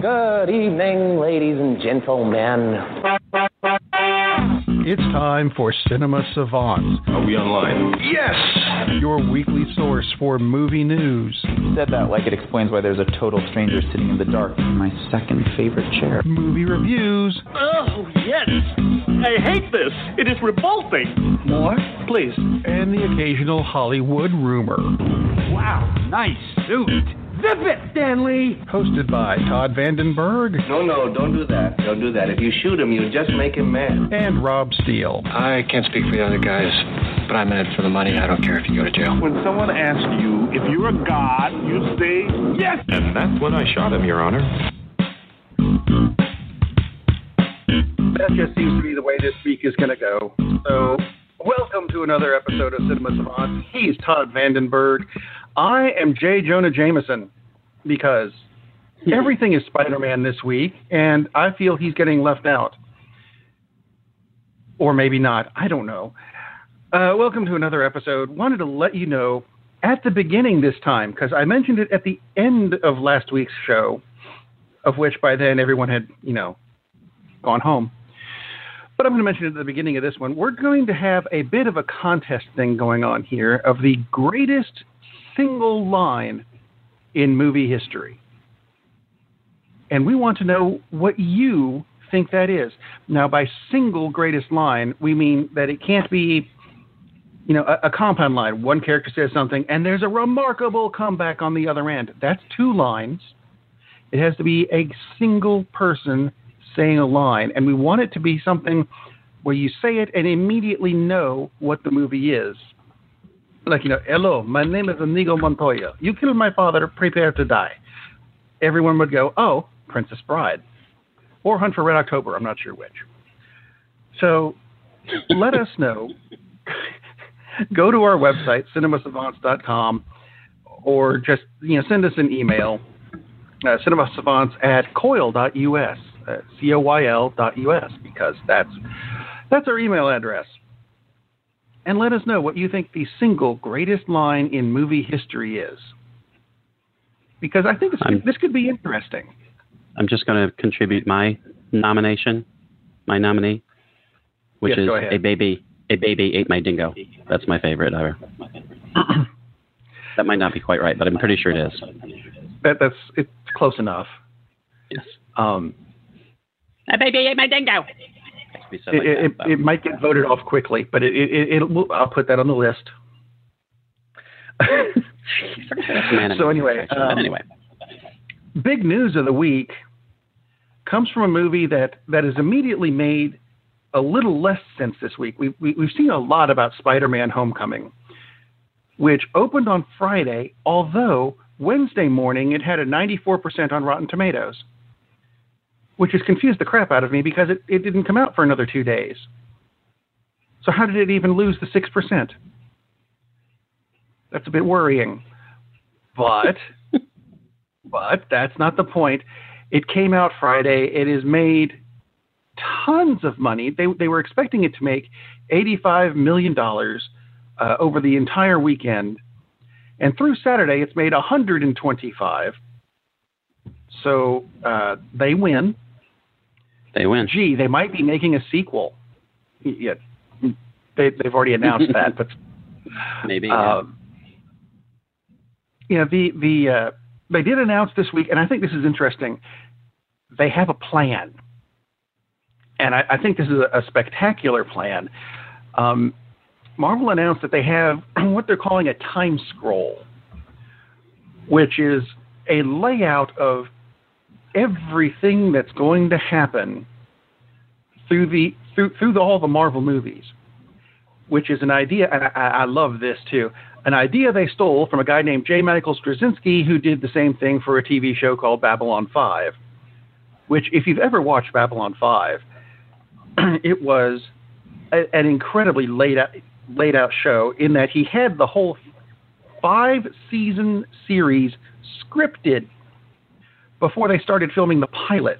Good evening, ladies and gentlemen. It's time for Cinema Savants. Are we online? Yes! Your weekly source for movie news. Said that like it explains why there's a total stranger sitting in the dark in my second favorite chair. Movie reviews. Oh, yes! I hate this! It is revolting! More? Please. And the occasional Hollywood rumor. Wow, nice suit! Zip it, Stanley! Hosted by Todd Vandenberg. No, don't do that. Don't do that. If you shoot him, you just make him mad. And Rob Steele. I can't speak for the other guys, but I'm in it for the money. I don't care if you go to jail. When someone asks you if you're a god, you say yes! And that's when I shot him, Your Honor. That just seems to be the way this week is going to go. So, welcome to another episode of Cinema Savants. He's Todd Vandenberg. I am J. Jonah Jameson, because everything is Spider-Man this week, and I feel he's getting left out. Or maybe not. I don't know. Welcome to another episode. Wanted to let you know at the beginning this time, because I mentioned it at the end of last week's show, of which by then everyone had, gone home. But I'm going to mention it at the beginning of this one. We're going to have a bit of a contest thing going on here of the greatest single line in movie history. And we want to know what you think that is. Now, by single greatest line, we mean that it can't be, a compound line. One character says something, and there's a remarkable comeback on the other end. That's two lines. It has to be a single person saying a line, and we want it to be something where you say it and immediately know what the movie is. Like, hello, my name is Inigo Montoya. You killed my father, prepare to die. Everyone would go, oh, Princess Bride. Or Hunt for Red October, I'm not sure which. So let us know. Go to our website, cinemasavants.com, or just send us an email, cinemasavants@coil.us, coyl.us, because that's our email address. And let us know what you think the single greatest line in movie history is. Because I think this could be interesting. I'm just going to contribute my nominee, which is a baby ate my dingo. That's my favorite ever. That might not be quite right, but I'm pretty sure it is. It's close enough. Yes. A baby ate my dingo. It might get voted off quickly, but I'll put that on the list. So anyway, big news of the week comes from a movie that has immediately made a little less sense this week. We've seen a lot about Spider-Man: Homecoming, which opened on Friday, although Wednesday morning it had a 94% on Rotten Tomatoes, which has confused the crap out of me because it didn't come out for another 2 days. So how did it even lose the 6%? That's a bit worrying. But that's not the point. It came out Friday. It has made tons of money. They were expecting it to make $85 million over the entire weekend. And through Saturday, it's made $125. So they win. They win. Gee, they might be making a sequel. Yeah, they've already announced that, but maybe. They did announce this week, and I think this is interesting. They have a plan, and I think this is a spectacular plan. Marvel announced that they have what they're calling a time scroll, which is a layout of everything that's going to happen through all the Marvel movies, which is an idea, and I love this too, an idea they stole from a guy named J. Michael Straczynski, who did the same thing for a TV show called Babylon 5, which, if you've ever watched Babylon 5, it was an incredibly laid out show in that he had the whole 5-season series scripted before they started filming the pilot.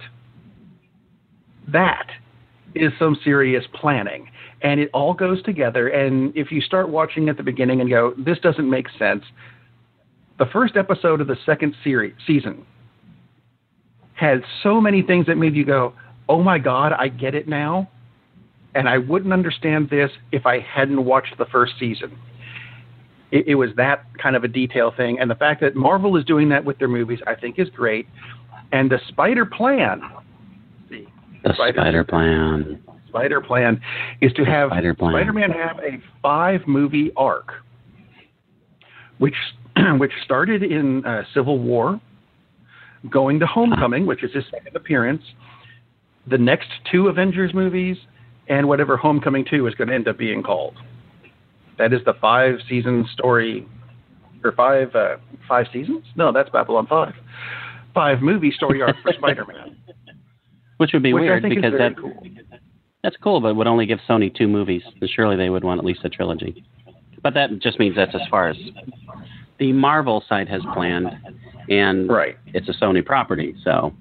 That is some serious planning. And it all goes together. And if you start watching at the beginning and go, this doesn't make sense, the first episode of the second season had so many things that made you go, oh my God, I get it now. And I wouldn't understand this if I hadn't watched the first season. It was that kind of a detail thing. And the fact that Marvel is doing that with their movies, I think is great. And the Spider Plan. The Spider Plan is to have Spider-Man have a 5-movie arc, which started in Civil War, going to Homecoming, which is his second appearance, the next 2 Avengers movies, and whatever Homecoming 2 is going to end up being called. That is the 5-season story, or 5 seasons? No, that's Babylon 5. 5-movie story arc for Spider-Man. Which would be weird because cool. That's cool, but would only give Sony 2 movies. And surely they would want at least a trilogy. But that just means that's as far as the Marvel side has planned, and it's a Sony property. So,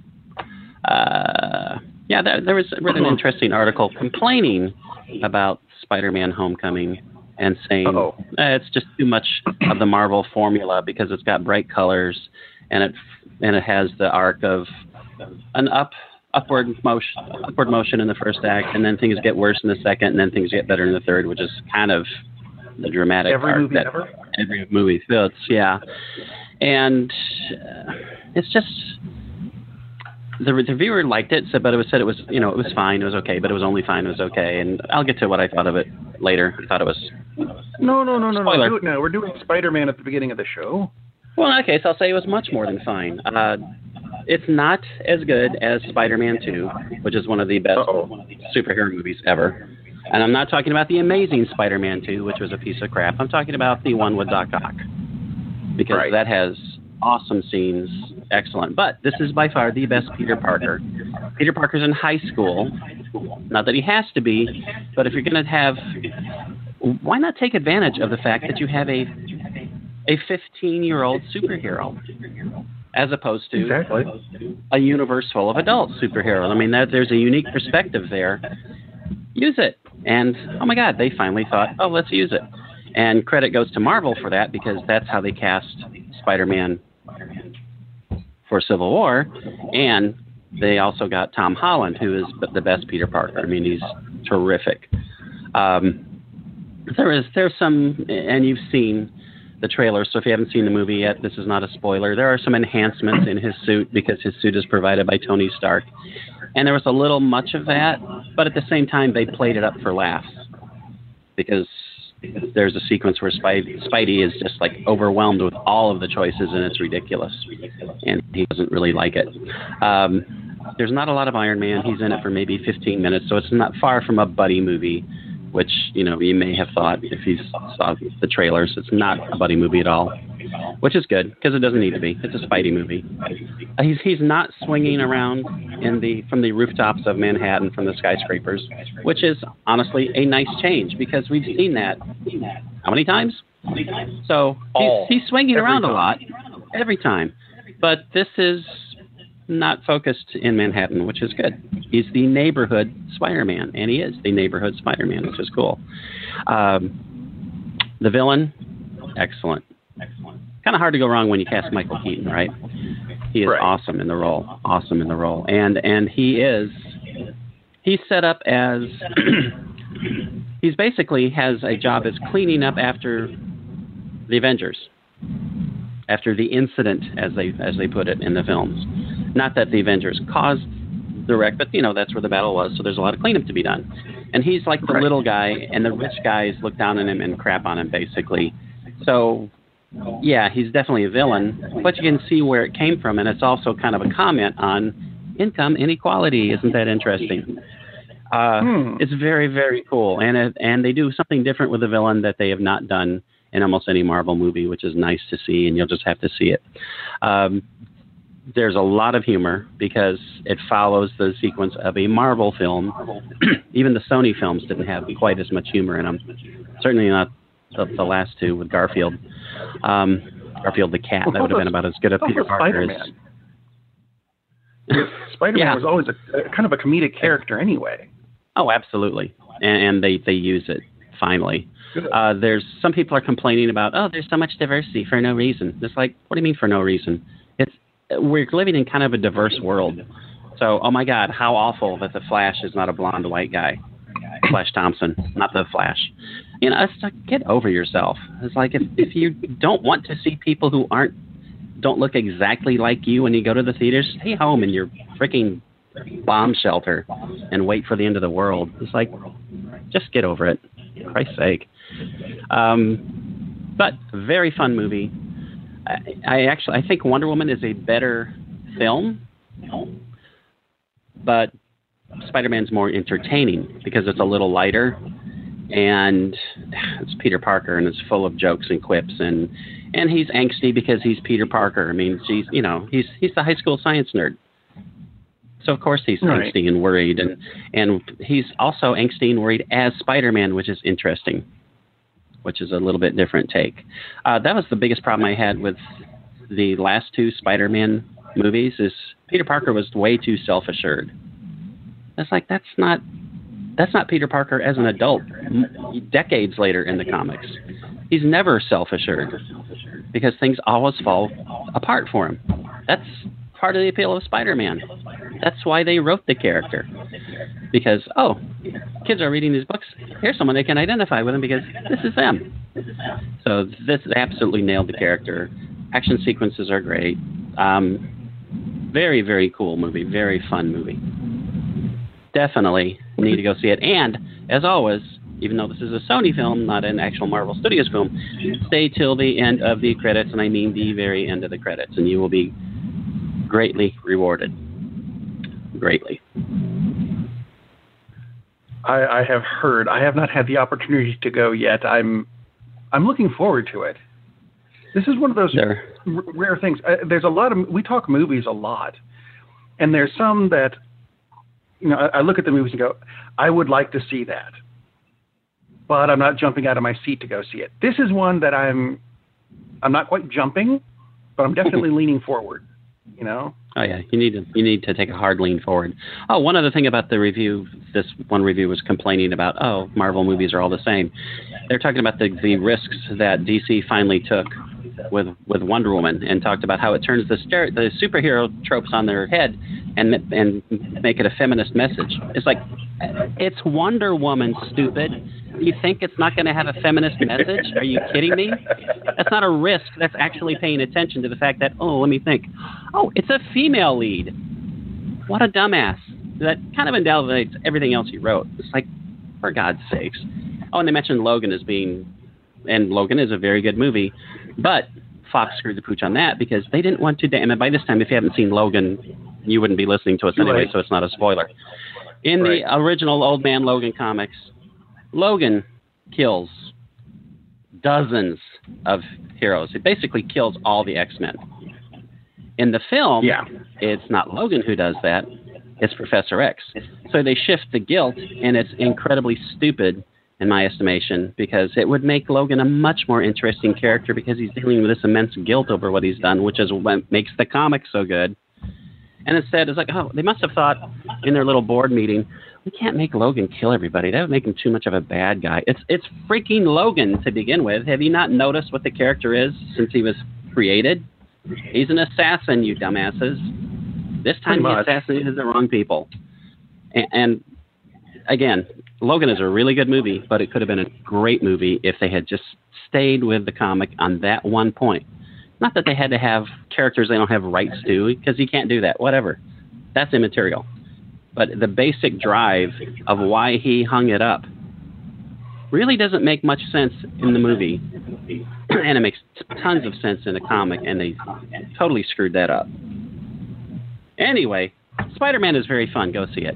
there was an interesting article complaining about Spider-Man Homecoming and saying it's just too much of the Marvel formula because it's got bright colors and it has the arc of an upward motion in the first act, and then things get worse in the second, and then things get better in the third, which is kind of the dramatic arc that every movie fits. Yeah, and it's just the reviewer liked it, but it was fine, it was okay, but it was only fine, it was okay, and I'll get to what I thought of it later. I thought it was no. Do it now. We're doing Spider-Man at the beginning of the show. Well, in that case, I'll say it was much more than fine. It's not as good as Spider-Man 2, which is one of the best superhero movies ever. And I'm not talking about the Amazing Spider-Man 2, which was a piece of crap. I'm talking about the one with Doc Ock, because that has awesome scenes, excellent. But this is by far the best Peter Parker. Peter Parker's in high school. Not that he has to be, but if you're going to have... Why not take advantage of the fact that you have a 15-year-old superhero, as opposed to a universe full of adult superheroes? I mean, there's a unique perspective there. Use it. And, oh my God, they finally thought, let's use it. And credit goes to Marvel for that, because that's how they cast Spider-Man for Civil War. And they also got Tom Holland, who is the best Peter Parker. I mean, he's terrific. There's some, and you've seen the trailer, so if you haven't seen the movie yet, this is not a spoiler. There are some enhancements in his suit, because his suit is provided by Tony Stark. And there was a little much of that, but at the same time, they played it up for laughs, because there's a sequence where Spidey is just like overwhelmed with all of the choices, and it's ridiculous, and he doesn't really like it. There's not a lot of Iron Man. He's in it for maybe 15 minutes, so it's not far from a buddy movie, which, you may have thought if you saw the trailers. It's not a buddy movie at all, which is good, because it doesn't need to be. It's a Spidey movie. He's not swinging around from the rooftops of Manhattan from the skyscrapers, which is honestly a nice change, because we've seen that how many times? So he's swinging around a lot every time, but this is not focused in Manhattan, which is good. He's the neighborhood Spider-Man, and he is the neighborhood Spider-Man, which is cool. The villain, excellent. Kind of hard to go wrong when you cast Michael Keaton, right? He is awesome in the role. And he's set up as he's basically has a job as cleaning up after the Avengers, after the incident, as they put it in the films. Not that the Avengers caused the wreck, but that's where the battle was, so there's a lot of cleanup to be done. And he's like the little guy, and the rich guys look down on him and crap on him, basically. So yeah, he's definitely a villain, but you can see where it came from, and it's also kind of a comment on income inequality. Isn't that interesting? It's very, very cool, and they do something different with the villain that they have not done in almost any Marvel movie, which is nice to see, and you'll just have to see it. There's a lot of humor, because it follows the sequence of a Marvel film. Even the Sony films didn't have quite as much humor in them. Certainly not the last two with Garfield. Garfield the cat, that would have been about as good a Peter Parker as... Spider-Man was always a kind of a comedic character anyway. Oh, absolutely. And they use it finally. There's some people are complaining about, there's so much diversity for no reason. It's like, what do you mean for no reason? we're living in kind of a diverse world. So, oh my God, how awful that the Flash is not a blonde white guy. Flash Thompson, not the Flash. You know, it's like, get over yourself. It's like if you don't want to see people who don't look exactly like you when you go to the theaters, stay home in your freaking bomb shelter and wait for the end of the world. It's like, just get over it, for Christ's sake. But very fun movie. I think Wonder Woman is a better film, but Spider-Man's more entertaining because it's a little lighter, and it's Peter Parker, and it's full of jokes and quips, and he's angsty because he's Peter Parker. I mean, he's the high school science nerd, so of course he's angsty and worried, and he's also angsty and worried as Spider-Man, which is interesting, which is a little bit different take. That was the biggest problem I had with the last two Spider-Man movies. Is Peter Parker was way too self-assured. It's like that's not Peter Parker as an adult. Decades later in the comics, he's never self-assured because things always fall apart for him. That's part of the appeal of Spider-Man. That's why they wrote the character, because kids are reading these books. Here's someone they can identify with him because this is them. So this absolutely nailed the character. Action sequences are great. Very, very cool movie. Very fun movie. Definitely need to go see it. And, as always, even though this is a Sony film, not an actual Marvel Studios film, stay till the end of the credits, and I mean the very end of the credits, and you will be greatly rewarded. Greatly. I have heard. I have not had the opportunity to go yet. I'm looking forward to it. This is one of those rare things. There's a lot of, we talk movies a lot, and there's some that, you know, I look at the movies and go, I would like to see that, but I'm not jumping out of my seat to go see it. This is one that I'm not quite jumping, but I'm definitely leaning forward, you know? Oh yeah, you need to take a hard lean forward. Oh, one other thing about the review, this one review was complaining about, Marvel movies are all the same. They're talking about the risks that DC finally took with Wonder Woman, and talked about how it turns the superhero tropes on their head and make it a feminist message. It's like, it's Wonder Woman, stupid. You think it's not going to have a feminist message? Are you kidding me? That's not a risk. That's actually paying attention to the fact that, let me think. It's a female lead. What a dumbass. That kind of invalidates everything else he wrote. It's like, for God's sakes. And they mentioned Logan as being, and Logan is a very good movie, but Fox screwed the pooch on that because they didn't want to, and by this time, if you haven't seen Logan, you wouldn't be listening to us anyway, so it's not a spoiler. In the original Old Man Logan comics, Logan kills dozens of heroes. It basically kills all the X-Men. In the film, it's not Logan who does that. It's Professor X. So they shift the guilt, and it's incredibly stupid, in my estimation, because it would make Logan a much more interesting character because he's dealing with this immense guilt over what he's done, which is what makes the comic so good. And instead, it's like, they must have thought in their little board meeting, we can't make Logan kill everybody. That would make him too much of a bad guy. It's freaking Logan to begin with. Have you not noticed what the character is since he was created? He's an assassin, you dumbasses. This time he assassinated the wrong people. And again, Logan is a really good movie, but it could have been a great movie if they had just stayed with the comic on that one point. Not that they had to have characters they don't have rights to, because you can't do that. Whatever. That's immaterial. But the basic drive of why he hung it up really doesn't make much sense in the movie. And it makes tons of sense in the comic, and they totally screwed that up. Anyway, Spider-Man is very fun. Go see it.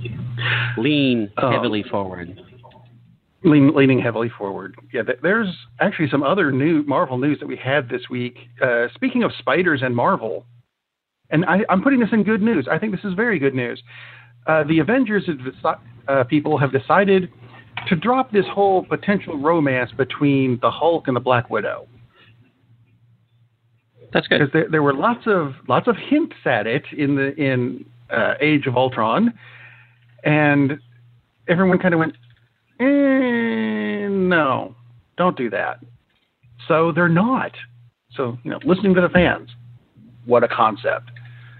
Lean heavily forward. Leaning heavily forward. Yeah, there's actually some other new Marvel news that we had this week. Speaking of spiders and Marvel, and I'm putting this in good news. I think this is very good news. The Avengers people have decided to drop this whole potential romance between the Hulk and the Black Widow. That's good. Because there were lots of hints at it in Age of Ultron, and everyone kind of went, no, don't do that. So they're not. So, listening to the fans, what a concept.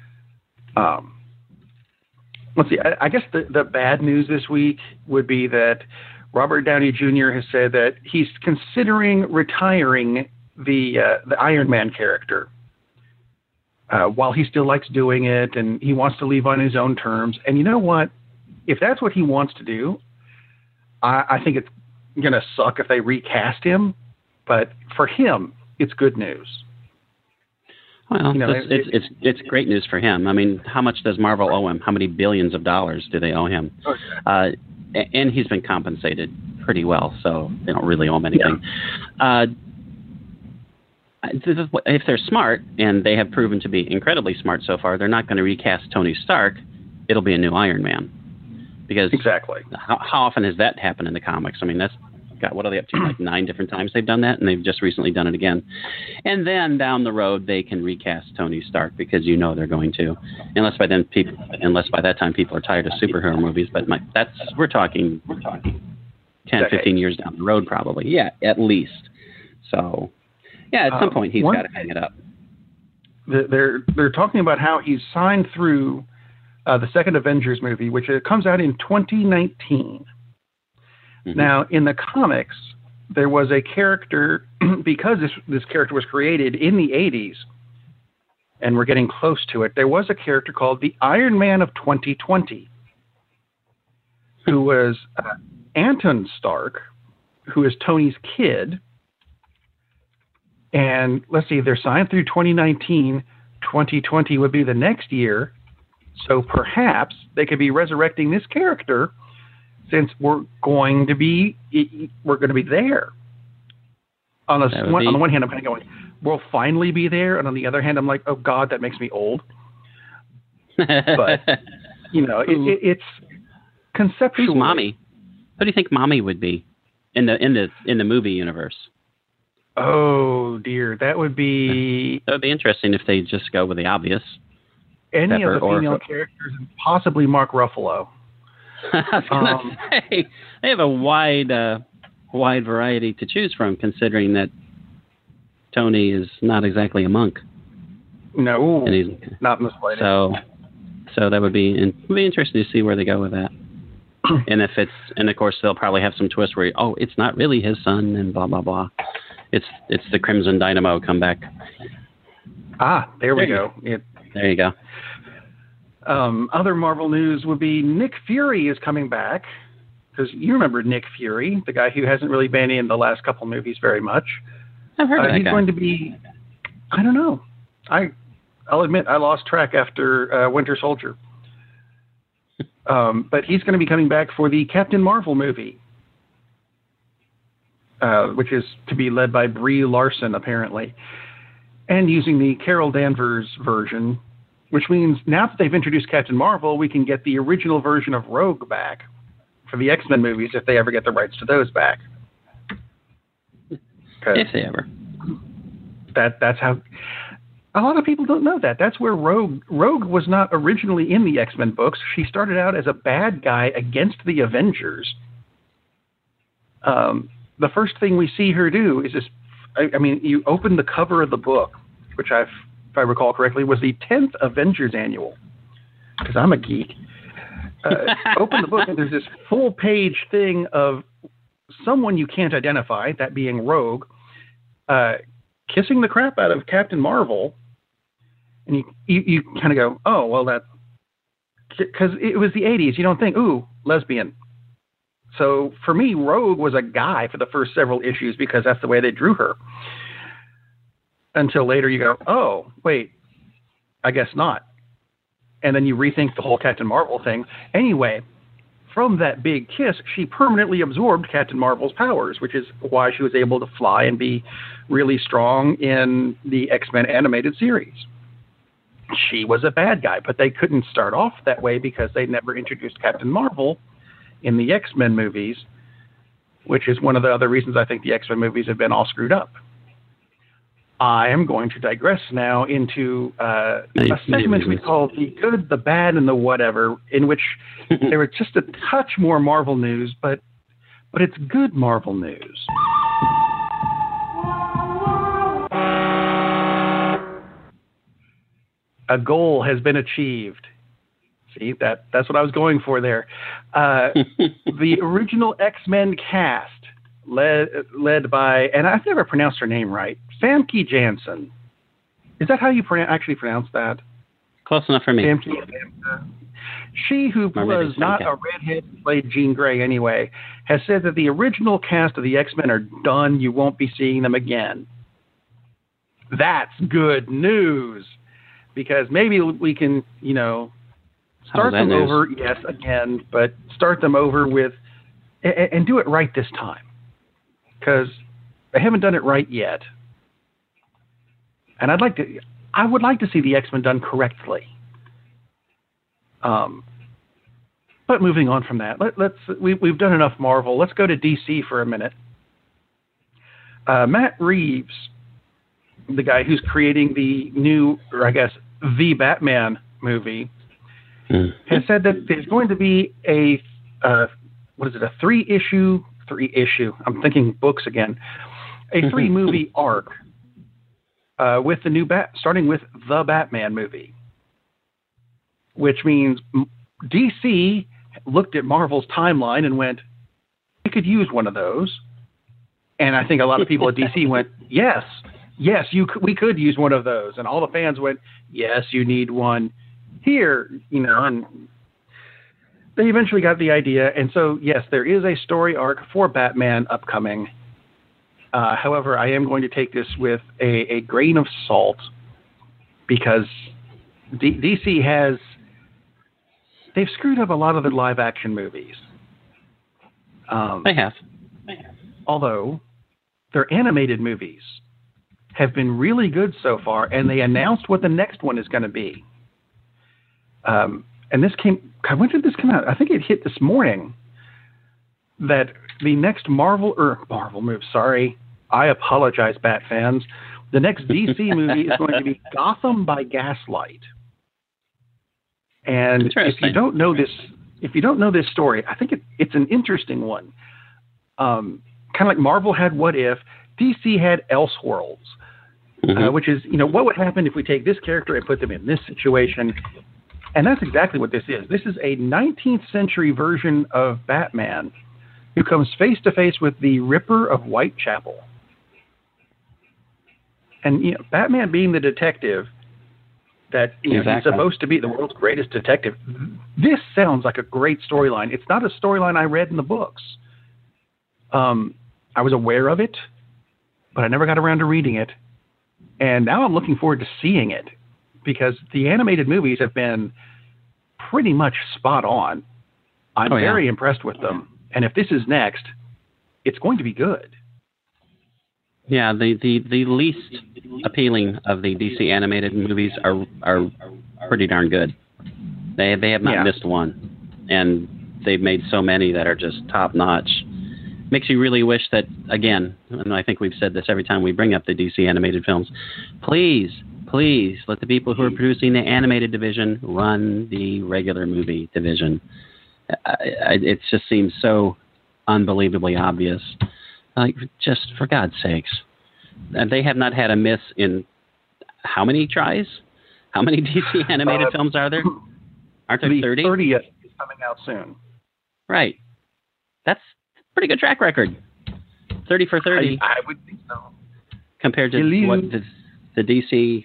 Let's see. I guess the bad news this week would be that Robert Downey Jr. has said that he's considering retiring the Iron Man character while he still likes doing it, and he wants to leave on his own terms. And you know what? If that's what he wants to do, I think it's going to suck if they recast him. But for him, it's good news. Well, it's great news for him. I mean, how much does Marvel owe him? How many billions of dollars do they owe him? And he's been compensated pretty well, so they don't really owe him anything. Yeah. If they're smart, and they have proven to be incredibly smart so far, they're not going to recast Tony Stark. It'll be a new Iron Man. Because exactly. How often has that happened in the comics? I mean, that's got, what are they up to? Like 9 different times they've done that, and they've just recently done it again. And then down the road they can recast Tony Stark because they're going to, unless by that time people are tired of superhero movies. But we're talking 10, 15 years down the road probably. Yeah, at least. So, yeah, at some point he's got to hang it up. They're talking about how he's signed through the second Avengers movie, which comes out in 2019. Mm-hmm. Now, in the comics, there was a character, because this character was created in the 80s, and we're getting close to it, there was a character called the Iron Man of 2020, who was Anton Stark, who is Tony's kid. And let's see, they're signed through 2019. 2020 would be the next year. So perhaps they could be resurrecting this character, since we're going to be there. On the one hand, I'm kind of going, we'll finally be there, and on the other hand, I'm like, oh God, that makes me old. But it's conceptually. Who's Mommy? Who do you think Mommy would be in the movie universe? Oh dear, that would be interesting if they just go with the obvious. Any of the female characters, and possibly Mark Ruffalo. I was gonna say, they have a wide variety to choose from, considering that Tony is not exactly a monk. No, and he's not in the slightest. So that would be interesting to see where they go with that. And of course they'll probably have some twist where it's not really his son and blah blah blah. It's the Crimson Dynamo comeback. There we go. There you go. Other Marvel news would be Nick Fury is coming back, because you remember Nick Fury, the guy who hasn't really been in the last couple movies very much. I've heard of that he's guy. Going to be, I don't know. I'll admit I lost track after Winter Soldier. But he's going to be coming back for the Captain Marvel movie, which is to be led by Brie Larson, apparently, and using the Carol Danvers version. Which means now that they've introduced Captain Marvel, we can get the original version of Rogue back for the X-Men movies if they ever get the rights to those back. If they ever. That's how... A lot of people don't know that. That's where Rogue was not originally in the X-Men books. She started out as a bad guy against the Avengers. The first thing we see her do is this... I mean, you open the cover of the book, which if I recall correctly, was the 10th Avengers Annual, because I'm a geek. Open the book, and there's this full-page thing of someone you can't identify, that being Rogue, kissing the crap out of Captain Marvel, and you kind of go, oh, well, that... Because it was the 80s. You don't think, ooh, lesbian. So for me, Rogue was a guy for the first several issues because that's the way they drew her. Until later you go, oh, wait, I guess not. And then you rethink the whole Captain Marvel thing. Anyway, from that big kiss, she permanently absorbed Captain Marvel's powers, which is why she was able to fly and be really strong in the X-Men animated series. She was a bad guy, but they couldn't start off that way because they never introduced Captain Marvel in the X-Men movies, which is one of the other reasons I think the X-Men movies have been all screwed up. I am going to digress now into a segment we call The Good, the Bad, and the Whatever, in which there was just a touch more Marvel news, but it's good Marvel news. A goal has been achieved. See, that's what I was going for there. The original X-Men cast, led by, and I've never pronounced her name right, Famke Janssen. Is that how you actually pronounce that? Close enough for me. Famke Janssen. She, who was not a redhead who played Jean Grey anyway, has said that the original cast of the X-Men are done. You won't be seeing them again. That's good news, because maybe we can, start them over, yes, again, but start them over with, and do it right this time, because they haven't done it right yet. And I would like to see the X-Men done correctly. But moving on from that, we've done enough Marvel. Let's go to DC for a minute. Matt Reeves, the guy who's creating the new, or I guess the Batman movie, has said that there's going to be a three-issue, I'm thinking books again, a 3-movie arc with the new starting with the Batman movie, which means DC looked at Marvel's timeline and went, we could use one of those. And I think a lot of people at DC went, yes, we could use one of those. And all the fans went, yes, you need one here, and they eventually got the idea. And so, yes, there is a story arc for Batman upcoming. However, I am going to take this with a grain of salt, because DC they've screwed up a lot of the live action movies. They have. Although their animated movies have been really good so far, and they announced what the next one is going to be. And this when did this come out? I think it hit this morning that the next Marvel movie, sorry, I apologize, Bat fans. The next DC movie is going to be Gotham by Gaslight. And if you don't know this story, I think it's an interesting one. Kind of like Marvel had What If, DC had Elseworlds, which is, what would happen if we take this character and put them in this situation? And that's exactly what this is. This is a 19th century version of Batman who comes face to face with the Ripper of Whitechapel. And, Batman being the detective that he's supposed to be, the world's greatest detective. This sounds like a great storyline. It's not a storyline I read in the books. I was aware of it, but I never got around to reading it. And now I'm looking forward to seeing it, because the animated movies have been pretty much spot on. I'm very impressed with them. And if this is next, it's going to be good. Yeah, the least appealing of the DC animated movies are pretty darn good. They have not missed one, and they've made so many that are just top notch. Makes you really wish that, again, and I think we've said this every time we bring up the DC animated films, please let the people who are producing the animated division run the regular movie division. It just seems so unbelievably obvious. Like, just for God's sakes. And they have not had a miss in how many tries? How many DC animated films are there? Aren't there 30? 30th is coming out soon. Right. That's a pretty good track record. 30 for 30. I would think so. Compared to what the DC,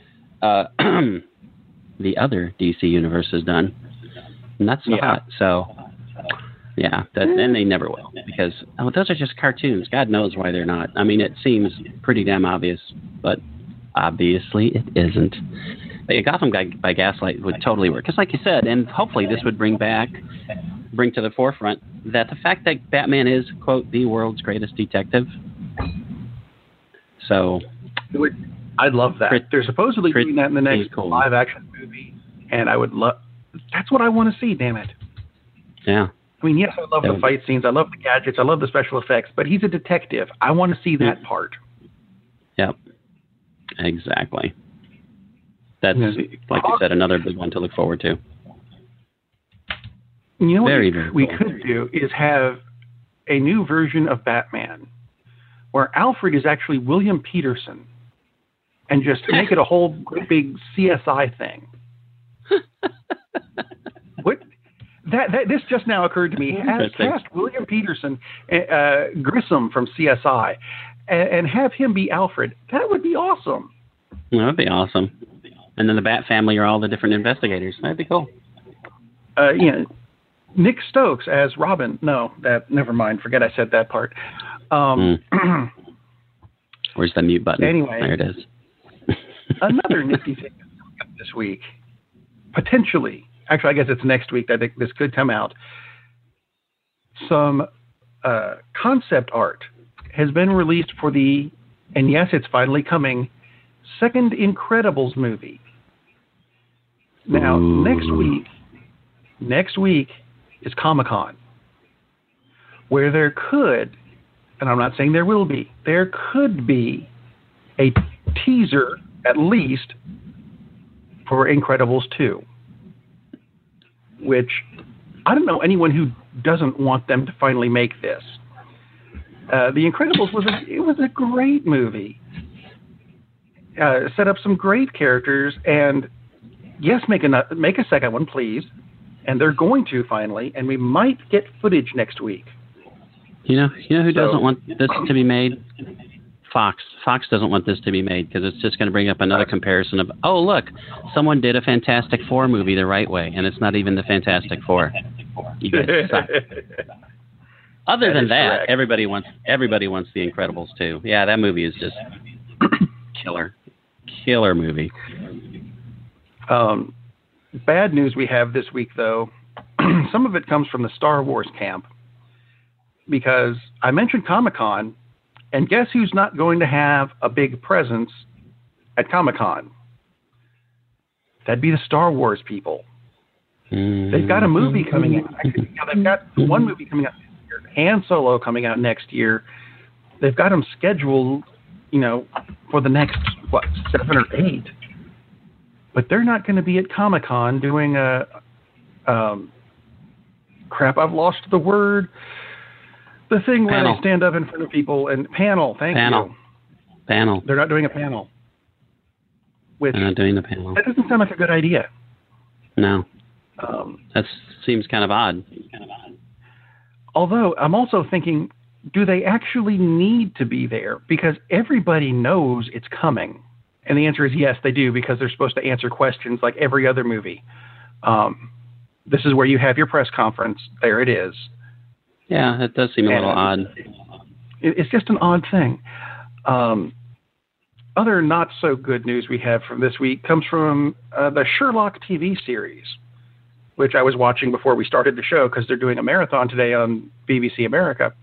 the other DC universe has done. Not so hot. So, yeah, and they never will, because those are just cartoons. God knows why they're not. I mean, it seems pretty damn obvious, but obviously it isn't. But Gotham by Gaslight would totally work, because like you said, and hopefully this would bring to the forefront that the fact that Batman is, quote, the world's greatest detective. So, I'd love that. They're supposedly doing that in the next live action movie, and I would love. That's what I want to see. Damn it. Yeah. I mean, yes, I love the fight scenes, I love the gadgets, I love the special effects, but he's a detective. I want to see that part. Yep. Exactly. That's, like you said, another big one to look forward to. You know what we could do is have a new version of Batman where Alfred is actually William Peterson and just make it a whole great big CSI thing. What? This just now occurred to me. Cast William Peterson, Grissom from CSI, and have him be Alfred. That would be awesome. That would be awesome. And then the Bat family are all the different investigators. That'd be cool. Nick Stokes as Robin. No, never mind. Forget I said that part. Where's the mute button? Anyway, there it is. Another nifty thing this week, potentially. Actually, I guess it's next week. I think this could come out. Some concept art has been released for and yes, it's finally coming, second Incredibles movie. Now, next week is Comic-Con, where there could, and I'm not saying there will be, there could be a teaser, at least, for Incredibles 2. Which, I don't know anyone who doesn't want them to finally make this. The Incredibles was a great movie. Set up some great characters, and yes, make a second one, please. And they're going to finally, and we might get footage next week. You know who doesn't want this to be made? Fox. Fox doesn't want this to be made because it's just going to bring up another comparison of, oh, look, someone did a Fantastic Four movie the right way, and it's not even the Fantastic Four. You guys suck. Other than that, everybody wants The Incredibles too. Yeah, that movie is just killer movie. Bad news we have this week, though. Some of it comes from the Star Wars camp, because I mentioned Comic-Con. And guess who's not going to have a big presence at Comic-Con? That'd be the Star Wars people. They've got a movie coming out. Actually, they've got one movie coming out this year, Han Solo coming out next year. They've got them scheduled, for the next, 7 or 8. But they're not going to be at Comic-Con doing crap, I've lost the word. The thing where they stand up in front of people and panel. Thank you. Panel. They're not doing a panel. They're not doing the panel. That doesn't sound like a good idea. No. That seems kind of odd. Although I'm also thinking, do they actually need to be there? Because everybody knows it's coming. And the answer is yes, they do, because they're supposed to answer questions like every other movie. This is where you have your press conference. There it is. Yeah, that does seem a little odd. It's just an odd thing. Other not-so-good news we have from this week comes from the Sherlock TV series, which I was watching before we started the show because they're doing a marathon today on BBC America.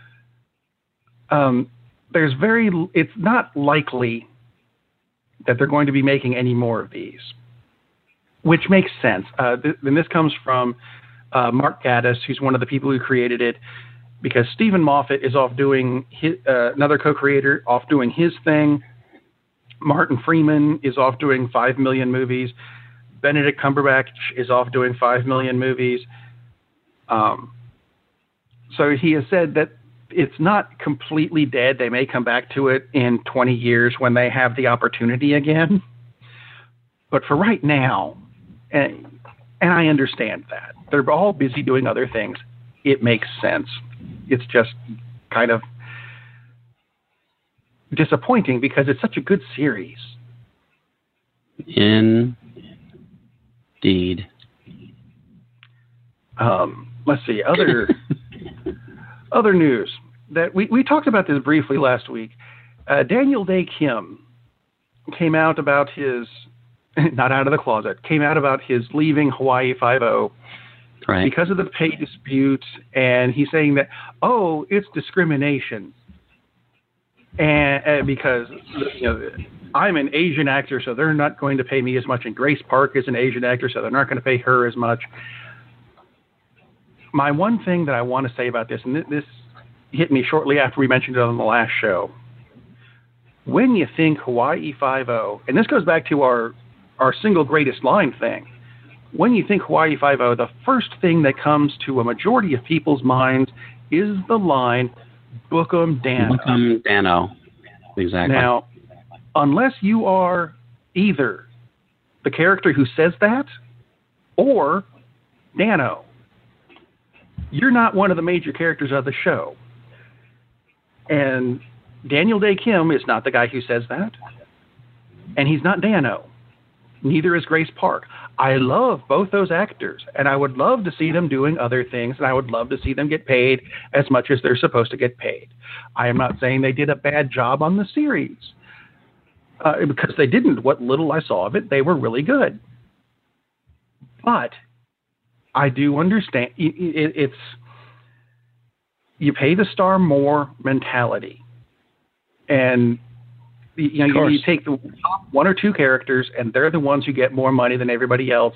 It's not likely that they're going to be making any more of these, which makes sense. And this comes from Mark Gatiss, who's one of the people who created it, because Stephen Moffat is off doing another co-creator, off doing his thing. Martin Freeman is off doing 5 million movies. Benedict Cumberbatch is off doing 5 million movies. So he has said that it's not completely dead. They may come back to it in 20 years when they have the opportunity again. But for right now, and I understand that, they're all busy doing other things. It makes sense. It's just kind of disappointing because it's such a good series. Indeed. Let's see. Other news that we talked about this briefly last week. Daniel Day Kim came out about his, not out of the closet, came out about his leaving Hawaii Five-0 because of the pay disputes, and he's saying that, it's discrimination, and because I'm an Asian actor, so they're not going to pay me as much, and Grace Park is an Asian actor, so they're not going to pay her as much. My one thing that I want to say about this, and this hit me shortly after we mentioned it on the last show, when you think Hawaii Five-0, and this goes back to our single greatest line thing, when you think Hawaii Five-0, the first thing that comes to a majority of people's minds is the line, "Book 'em Dano." Book 'em Dano. Exactly. Now, unless you are either the character who says that or Dano, you're not one of the major characters of the show. And Daniel Day Kim is not the guy who says that. And he's not Dano. Neither is Grace Park. I love both those actors, and I would love to see them doing other things, and I would love to see them get paid as much as they're supposed to get paid. I am not saying they did a bad job on the series, because they didn't. What little I saw of it, they were really good. But I do understand it's you pay the star more mentality, and you take the top one or two characters, and they're the ones who get more money than everybody else.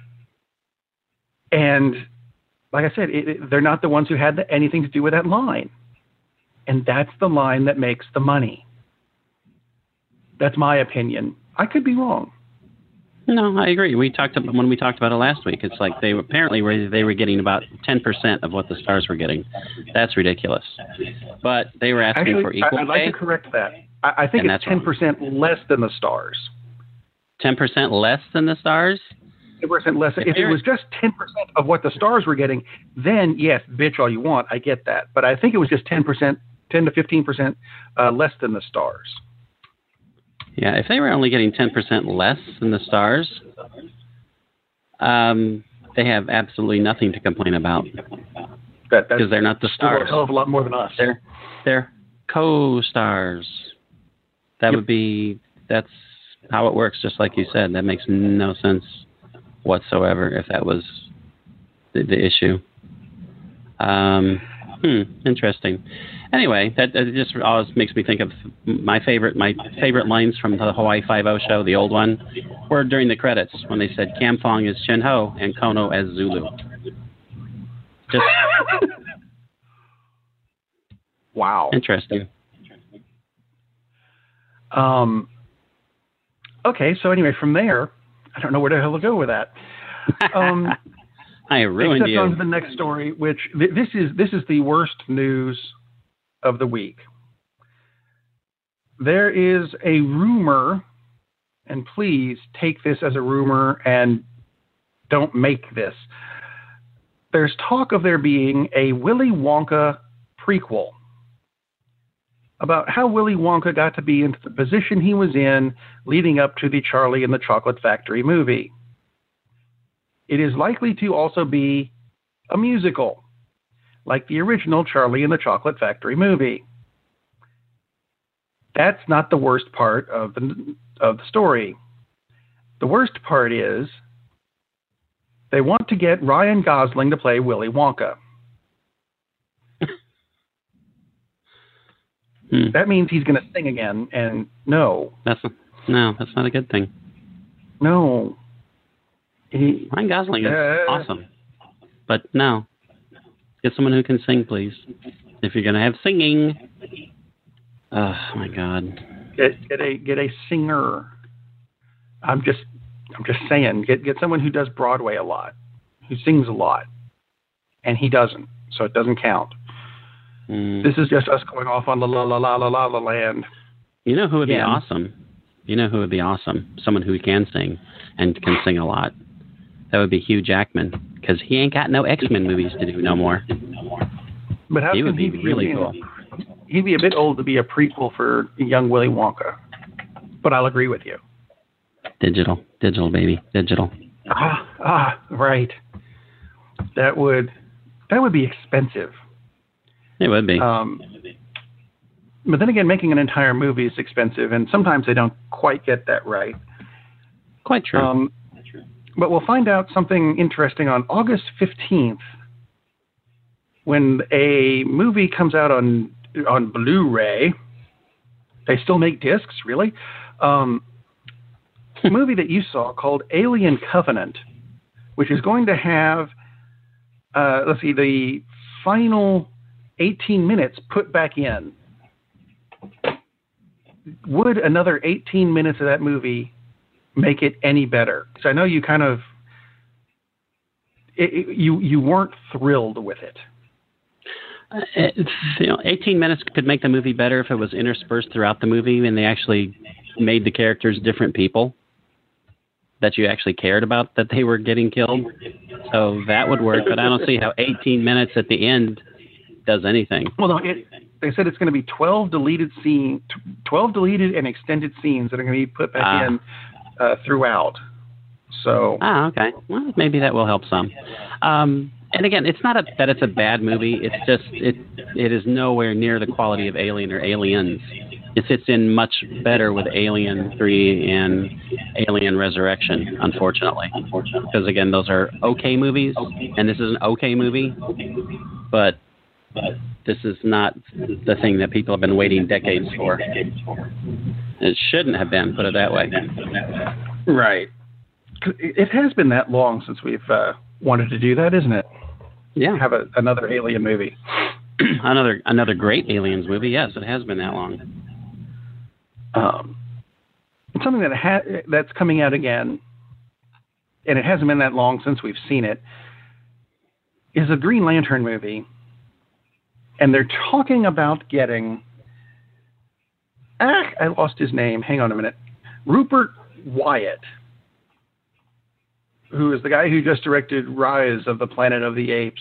And like I said, they're not the ones who had anything to do with that line. And that's the line that makes the money. That's my opinion. I could be wrong. No, I agree. When we talked about it last week, it's like they were getting about 10% of what the stars were getting. That's ridiculous. But they were asking for equal I'd like pay. to correct that. I think it's 10% less than the stars. 10% less than the stars? 10% less. If it was just 10% of what the stars were getting, then yes, bitch all you want. I get that. But I think it was just 10%, 10 to 15% less than the stars. Yeah, if they were only getting 10% less than the stars, they have absolutely nothing to complain about. Because they're not the stars. A hell of a lot more than us. They're co-stars. That's how it works, just like you said. That makes no sense whatsoever if that was the issue. Interesting. Anyway, that just always makes me think of my favorite lines from the Hawaii Five-0 show, the old one, were during the credits when they said Cam Fong as Chin Ho and Kono as Zulu. Just wow. Interesting. Okay, so anyway, from there, I don't know where the hell to go with that. I ruined you. On to the next story, which this is the worst news of the week. There is a rumor, and please take this as a rumor and don't make this. There's talk of there being a Willy Wonka prequel about how Willy Wonka got to be into the position he was in leading up to the Charlie and the Chocolate Factory movie. It is likely to also be a musical, like the original Charlie and the Chocolate Factory movie. That's not the worst part of the story. The worst part is they want to get Ryan Gosling to play Willy Wonka. That means he's going to sing again, and no. That's not a good thing. No. Ryan Gosling is awesome. But no. Get someone who can sing, please. If you're going to have singing. Oh, my God. Get a singer. I'm just saying, get someone who does Broadway a lot, who sings a lot. And he doesn't, so it doesn't count. This is just us going off on la land. You know who would be awesome? Someone who can sing and can sing a lot. That would be Hugh Jackman, because he ain't got no X-Men movies to do no more. But how he can would be really cool. He'd be a bit old to be a prequel for young Willy Wonka. But I'll agree with you. Digital, baby, digital. Right. That would be expensive. It would be. But then again, making an entire movie is expensive, and sometimes they don't quite get that right. Quite true. But we'll find out something interesting on August 15th when a movie comes out on Blu-ray. They still make discs, really? A movie that you saw called Alien Covenant, which is going to have, the final 18 minutes put back in. Would another 18 minutes of that movie make it any better? Because I know you kind of you weren't thrilled with it. 18 minutes could make the movie better if it was interspersed throughout the movie and they actually made the characters different people that you actually cared about that they were getting killed. So that would work, but I don't see how 18 minutes at the end does anything. Well, no, they said it's going to be 12 deleted and extended scenes that are going to be put back in throughout. So. Okay. Well, maybe that will help some. And again, it's not that it's a bad movie. It's just it is nowhere near the quality of Alien or Aliens. It fits in much better with Alien 3 and Alien Resurrection, unfortunately. Because, again, those are okay movies, and this is an okay movie, but this is not the thing that people have been waiting decades for. It shouldn't have been, put it that way. Right. It has been that long since we've wanted to do that, isn't it? Yeah. Have another Alien movie. another great Aliens movie. Yes, it has been that long. Something that's coming out again, and it hasn't been that long since we've seen it, is a Green Lantern movie. And they're talking about getting... I lost his name. Hang on a minute. Rupert Wyatt, who is the guy who just directed Rise of the Planet of the Apes.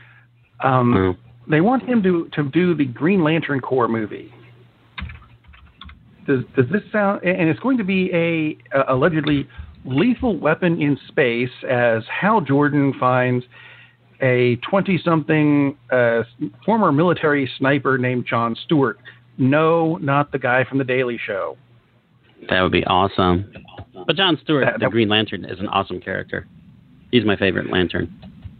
They want him to do the Green Lantern Corps movie. Does this sound... And it's going to be a allegedly lethal weapon in space as Hal Jordan finds a 20-something former military sniper named Jon Stewart. No, not the guy from The Daily Show. That would be awesome. But Jon Stewart, the Green Lantern, is an awesome character. He's my favorite Lantern.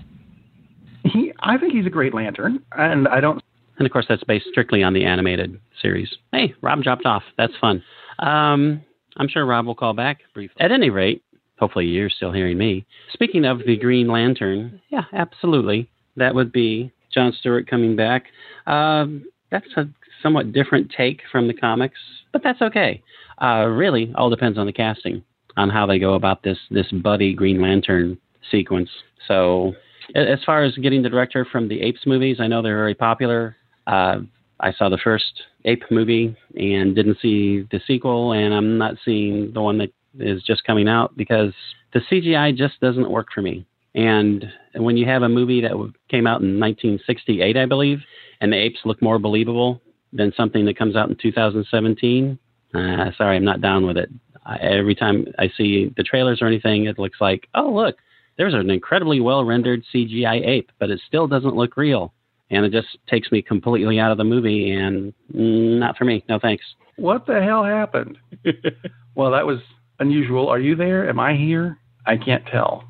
I think he's a great Lantern, and I don't... And, of course, that's based strictly on the animated series. Hey, Rob dropped off. That's fun. I'm sure Rob will call back briefly. At any rate, hopefully you're still hearing me. Speaking of the Green Lantern, yeah, absolutely. That would be Jon Stewart coming back. That's a somewhat different take from the comics, but that's okay. Really, all depends on the casting, on how they go about this buddy Green Lantern sequence. So as far as getting the director from the Apes movies, I know they're very popular. I saw the first Ape movie and didn't see the sequel, and I'm not seeing the one that is just coming out because the CGI just doesn't work for me. And when you have a movie that came out in 1968, I believe, and the apes look more believable than something that comes out in 2017, sorry, I'm not down with it. Every time I see the trailers or anything, it looks like, oh, look, there's an incredibly well-rendered CGI ape, but it still doesn't look real. And it just takes me completely out of the movie, and not for me. No thanks. What the hell happened? Well, that was unusual. Are you there? Am I here? I can't tell.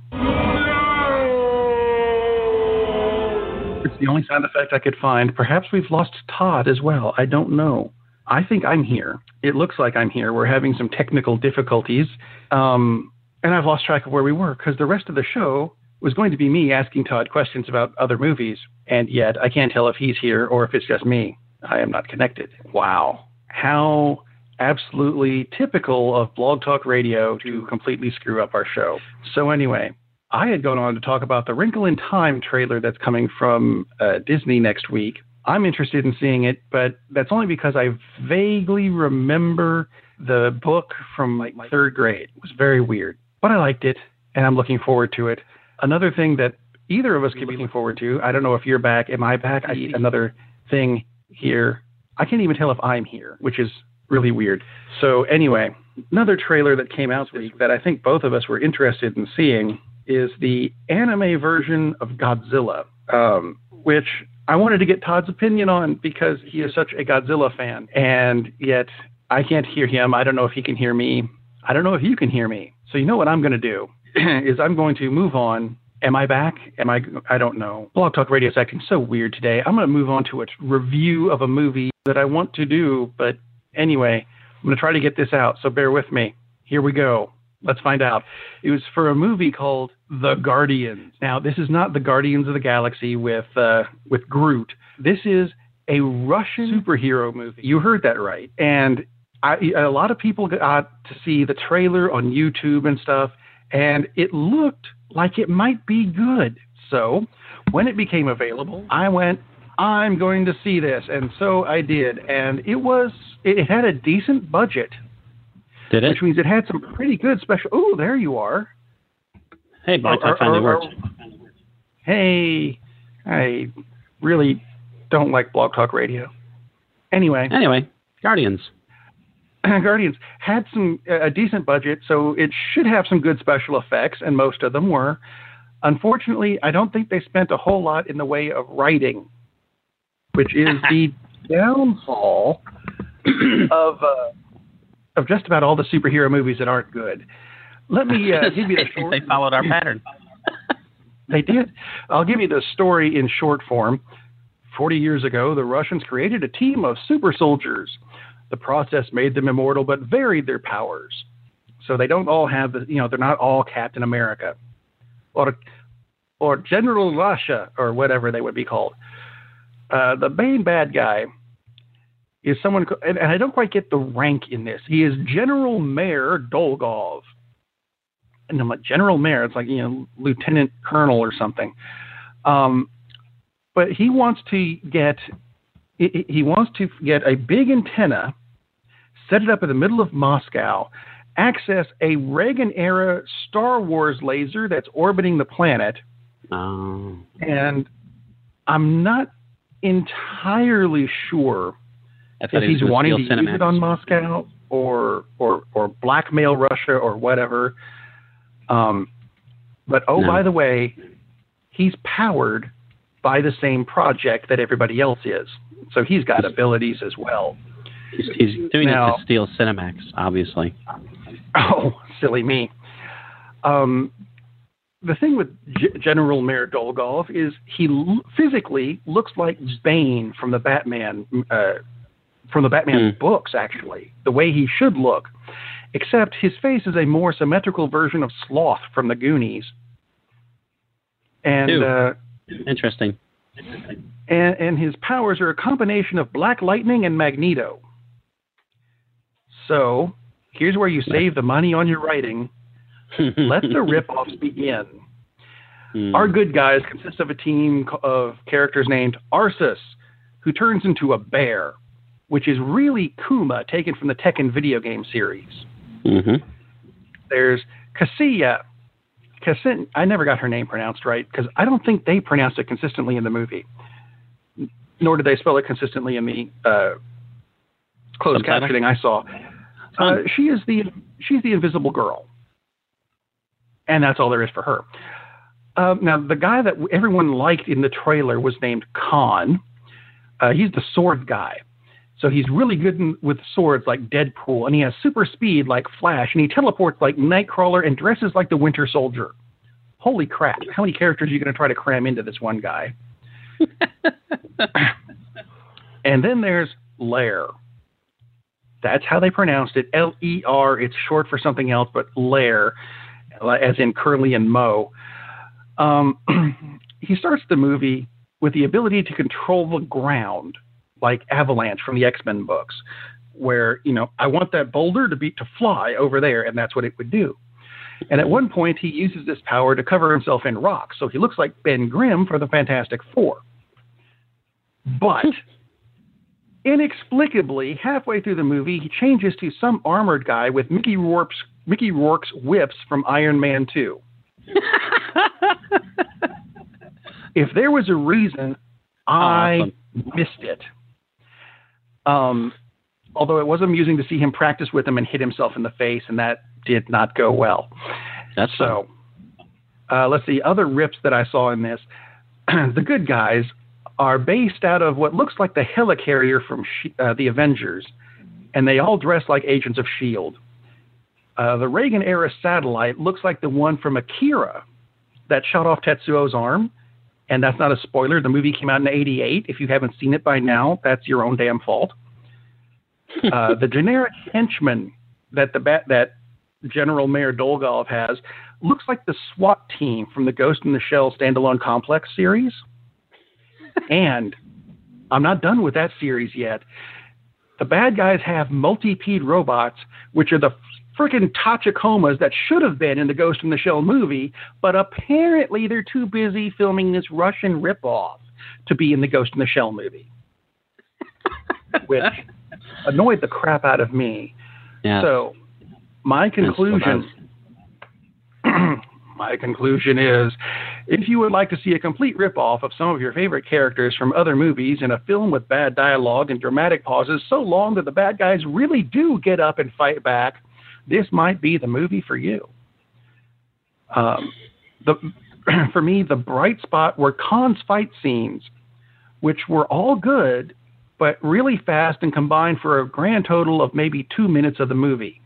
It's the only sound effect I could find. Perhaps we've lost Todd as well. I don't know. I think I'm here. It looks like I'm here. We're having some technical difficulties. And I've lost track of where we were because the rest of the show was going to be me asking Todd questions about other movies. And yet I can't tell if he's here or if it's just me. I am not connected. Wow. How absolutely typical of Blog Talk Radio to completely screw up our show. So anyway, I had gone on to talk about the Wrinkle in Time trailer that's coming from Disney next week. I'm interested in seeing it, but that's only because I vaguely remember the book from like my third grade. It was very weird, but I liked it, and I'm looking forward to it. Another thing that either of us could be looking forward to, I don't know if you're back. Am I back? I see another thing here. I can't even tell if I'm here, which is really weird. So anyway, another trailer that came out this week that I think both of us were interested in seeing is the anime version of Godzilla, which I wanted to get Todd's opinion on because he is such a Godzilla fan, and yet I can't hear him. I don't know if he can hear me. I don't know if you can hear me. So you know what I'm going to do is I'm going to move on. Am I back? I don't know. Blog Talk Radio is acting so weird today. I'm going to move on to a review of a movie that I want to do, but anyway, I'm going to try to get this out, so bear with me. Here we go. Let's find out. It was for a movie called The Guardians. Now, this is not the Guardians of the Galaxy with Groot. This is a Russian superhero movie. You heard that right. And a lot of people got to see the trailer on YouTube and stuff, and it looked like it might be good. So when it became available, I went, I'm going to see this, and so I did, and it had a decent budget. Did it? Which means it had some pretty good special. Oh, there you are. Hey, Blog Talk finally worked. Hey, I really don't like Blog Talk Radio. Anyway, Guardians. Guardians had a decent budget, so it should have some good special effects, and most of them were. Unfortunately, I don't think they spent a whole lot in the way of writing, which is the downfall of just about all the superhero movies that aren't good. Let me give you the short. They followed our pattern. They did. I'll give you the story in short form. 40 years ago, the Russians created a team of super soldiers. The process made them immortal, but varied their powers. So they don't all have they're not all Captain America or General Russia or whatever they would be called. The main bad guy is someone, and I don't quite get the rank in this. He is General Mayor Dolgov. And I'm like, General Mayor, it's like, Lieutenant Colonel or something. But he wants to get a big antenna, set it up in the middle of Moscow, access a Reagan-era Star Wars laser that's orbiting the planet. And I'm not entirely sure if he's wanting to use it on Moscow or blackmail Russia or whatever. By the way, he's powered by the same project that everybody else is. So he's got abilities as well. He's doing it to steal Cinemax, obviously. Oh, silly me. The thing with General Mayor Dolgov is he physically looks like Bane from the Batman books, actually, the way he should look. Except his face is a more symmetrical version of Sloth from the Goonies. And interesting. And his powers are a combination of Black Lightning and Magneto. So here's where you save the money on your writing. Let the rip-offs begin. Our good guys consist of a team of characters named Arceus, who turns into a bear, which is really Kuma, taken from the Tekken video game series. There's Cassia. I never got her name pronounced right, because I don't think they pronounced it consistently in the movie. Nor did they spell it consistently in the closed captioning I saw. She's the Invisible Girl. And that's all there is for her. Now, the guy that everyone liked in the trailer was named Khan. He's the sword guy. So he's really good with swords like Deadpool, and he has super speed like Flash, and he teleports like Nightcrawler and dresses like the Winter Soldier. Holy crap. How many characters are you going to try to cram into this one guy? And then there's Lair. That's how they pronounced it. L-E-R. It's short for something else, but Lair, as in Curly and Moe. He starts the movie with the ability to control the ground, like Avalanche from the X-Men books, where, I want that boulder to fly over there, and that's what it would do. And at one point, he uses this power to cover himself in rocks, so he looks like Ben Grimm for the Fantastic Four. But inexplicably, halfway through the movie, he changes to some armored guy with Mickey Rourke's whips from Iron Man 2. If there was a reason, I missed it. Although it was amusing to see him practice with him and hit himself in the face, and that did not go well. That's so. Let's see, other rips that I saw in this. The good guys are based out of what looks like the helicarrier from the Avengers, and they all dress like agents of S.H.I.E.L.D. The Reagan-era satellite looks like the one from Akira that shot off Tetsuo's arm, and that's not a spoiler. The movie came out in '88. If you haven't seen it by now, that's your own damn fault. The generic henchman that General Mayor Dolgov has looks like the SWAT team from the Ghost in the Shell standalone complex series. And I'm not done with that series yet. The bad guys have multi-peed robots, which are the freaking Tachikomas that should have been in the Ghost in the Shell movie, but apparently they're too busy filming this Russian ripoff. to be in the Ghost in the Shell movie, which annoyed the crap out of me. Yeah. So my conclusion is, if you would like to see a complete ripoff of some of your favorite characters from other movies in a film with bad dialogue and dramatic pauses so long that the bad guys really do get up and fight back, this might be the movie for you. For me, the bright spot were Khan's fight scenes, which were all good, but really fast and combined for a grand total of maybe 2 minutes of the movie.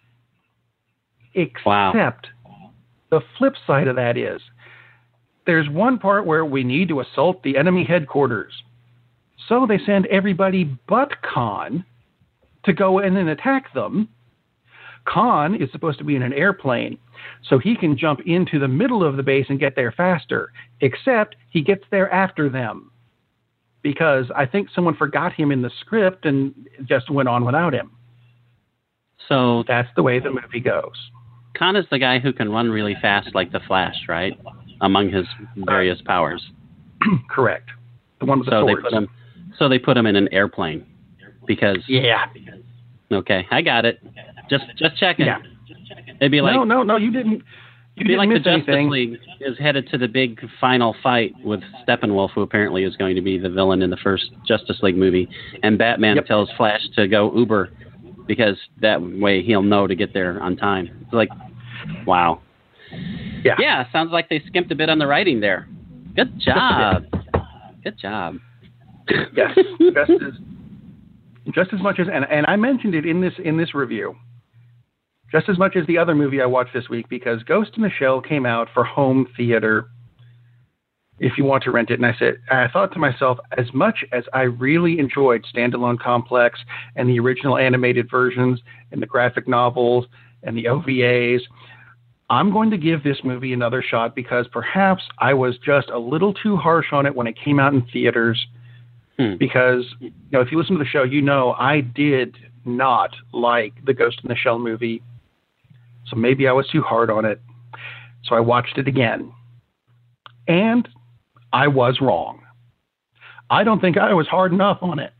Except the flip side of that is, there's one part where we need to assault the enemy headquarters. So they send everybody but Khan to go in and attack them. Khan is supposed to be in an airplane, so he can jump into the middle of the base and get there faster, except he gets there after them, because I think someone forgot him in the script and just went on without him. So that's the way the movie goes. Khan is the guy who can run really fast like the Flash, right? Among his various powers. Correct. The one with the swords. They put him in an airplane because... Yeah. Okay, I got it. Just checking. Yeah. It'd be like... No, you didn't. It'd be like the Justice League is headed to the big final fight with Steppenwolf, who apparently is going to be the villain in the first Justice League movie, and Batman tells Flash to go Uber because that way he'll know to get there on time. It's like, wow. Yeah, sounds like they skimped a bit on the writing there. Good job. Good job. Yes, just as much as, and I mentioned it in this review, just as much as the other movie I watched this week, because Ghost in the Shell came out for home theater if you want to rent it. And I thought to myself, as much as I really enjoyed Standalone Complex and the original animated versions and the graphic novels and the OVAs, I'm going to give this movie another shot, because perhaps I was just a little too harsh on it when it came out in theaters. Because, if you listen to the show, I did not like the Ghost in the Shell movie. So maybe I was too hard on it. So I watched it again. And I was wrong. I don't think I was hard enough on it.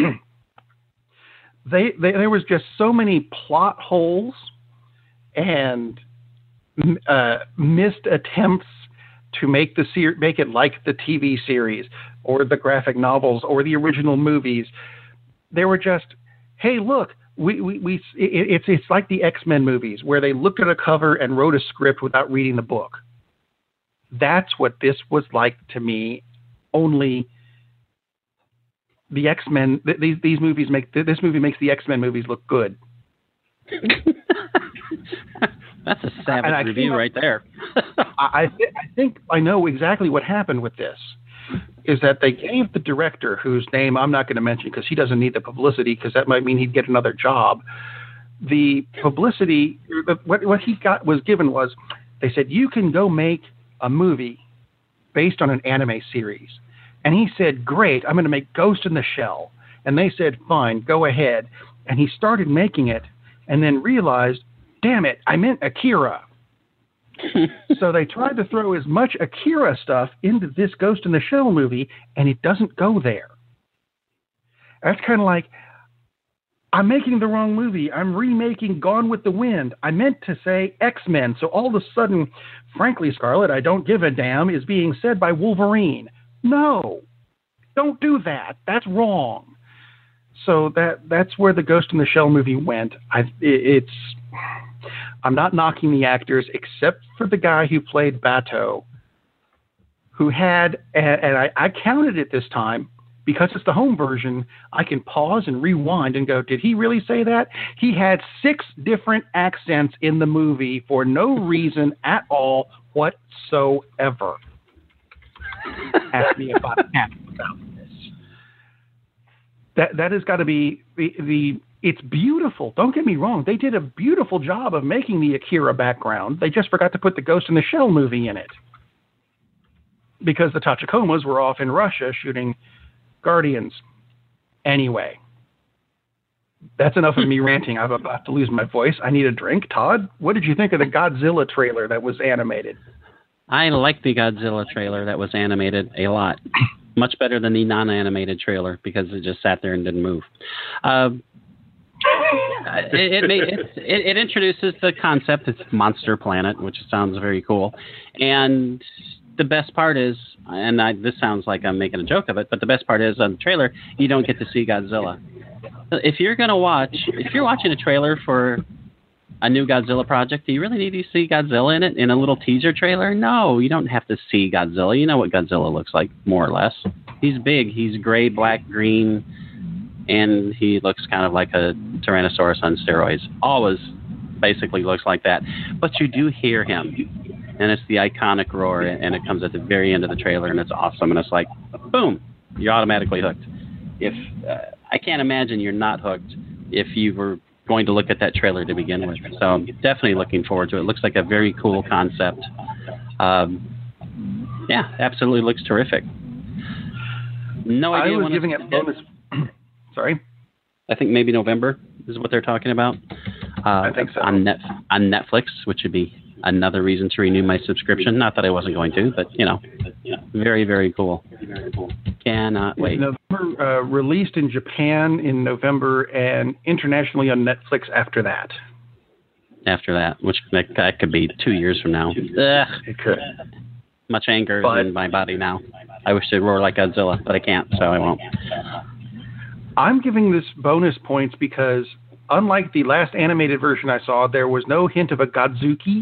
There was just so many plot holes and missed attempts to make it like the TV series or the graphic novels or the original movies. They were just, hey, look, it's like the X-Men movies where they looked at a cover and wrote a script without reading the book. That's what this was like to me. Only the X-Men, these movies this movie makes the X-Men movies look good. That's a savage review right there. I think I know exactly what happened with this, is that they gave the director, whose name I'm not going to mention because he doesn't need the publicity, because that might mean he'd get another job. The publicity, what he was given was, they said, you can go make a movie based on an anime series. And he said, great, I'm going to make Ghost in the Shell. And they said, fine, go ahead. And he started making it and then realized, damn it, I meant Akira. So they tried to throw as much Akira stuff into this Ghost in the Shell movie, and it doesn't go there. That's kind of like, I'm making the wrong movie. I'm remaking Gone with the Wind. I meant to say X-Men. So all of a sudden, frankly, Scarlett, I don't give a damn is being said by Wolverine. No, don't do that. That's wrong. So that's where the Ghost in the Shell movie went. I'm not knocking the actors, except for the guy who played Bato, who had, and I counted it this time, because it's the home version, I can pause and rewind and go, did he really say that? He had 6 different accents in the movie for no reason at all whatsoever. Ask me if I'm happy about this. That has got to be it's beautiful. Don't get me wrong. They did a beautiful job of making the Akira background. They just forgot to put the Ghost in the Shell movie in it, because the Tachikomas were off in Russia shooting Guardians. Anyway, that's enough of me ranting. I'm about to lose my voice. I need a drink. Todd, what did you think of the Godzilla trailer that was animated? I like the Godzilla trailer that was animated a lot. Much better than the non-animated trailer because it just sat there and didn't move. It introduces the concept. It's Monster Planet, which sounds very cool. And the best part is, this sounds like I'm making a joke of it, but the best part is on the trailer, you don't get to see Godzilla. If you're watching a trailer for a new Godzilla project, do you really need to see Godzilla in it in a little teaser trailer? No, you don't have to see Godzilla. You know what Godzilla looks like, more or less. He's big. He's gray, black, green, and he looks kind of like a Tyrannosaurus on steroids. Always basically looks like that. But you do hear him, and it's the iconic roar, and it comes at the very end of the trailer, and it's awesome, and it's like, boom, you're automatically hooked. I can't imagine you're not hooked if you were going to look at that trailer to begin with. So I'm definitely looking forward to it. It looks like a very cool concept. Yeah, absolutely looks terrific. No idea. I was giving it bonus. Sorry? I think maybe November is what they're talking about. I think so. On Netflix, which would be another reason to renew my subscription. Not that I wasn't going to, but, very, very cool. Cannot wait. November, released in Japan in November and internationally on Netflix after that. After that, which that could be 2 years from now. Ugh. It could. Much anger is in my body now. I wish to roar like Godzilla, but I can't, so I won't. I'm giving this bonus points because, unlike the last animated version I saw, there was no hint of a Godzuki.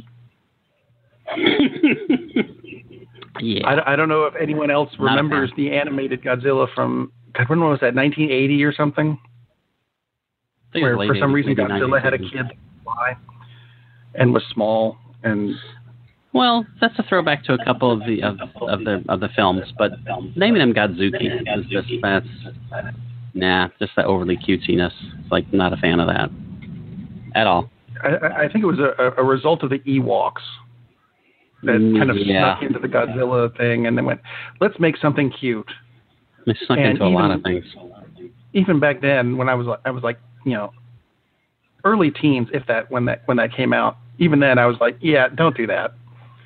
Yeah. I don't know if anyone else remembers the animated Godzilla from, when was that, 1980 or something? Where for some reason Godzilla had a kid that could fly and was small and. Well, that's a throwback to a couple of the films, but naming him Godzuki is just just that overly cutesiness. It's like not a fan of that at all. I think it was a result of the Ewoks that kind of snuck into the Godzilla thing and then went, let's make something cute. It snuck into a lot of things. Even back then, when I was like, early teens, if that when that came out, even then I was like, yeah, don't do that.